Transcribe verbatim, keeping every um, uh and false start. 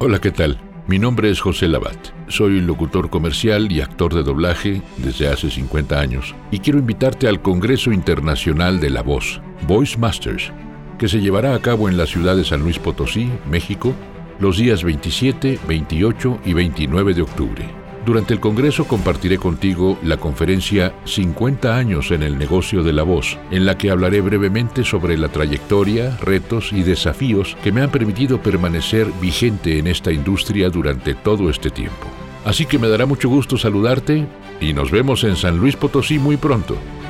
Hola, ¿qué tal? Mi nombre es José Labat. Soy locutor comercial y actor de doblaje desde hace cincuenta años y quiero invitarte al Congreso Internacional de la Voz, Voice Masters, que se llevará a cabo en la ciudad de San Luis Potosí, México, los días veintisiete, veintiocho y veintinueve de octubre. Durante el Congreso compartiré contigo la conferencia cincuenta años en el negocio de la voz, en la que hablaré brevemente sobre la trayectoria, retos y desafíos que me han permitido permanecer vigente en esta industria durante todo este tiempo. Así que me dará mucho gusto saludarte y nos vemos en San Luis Potosí muy pronto.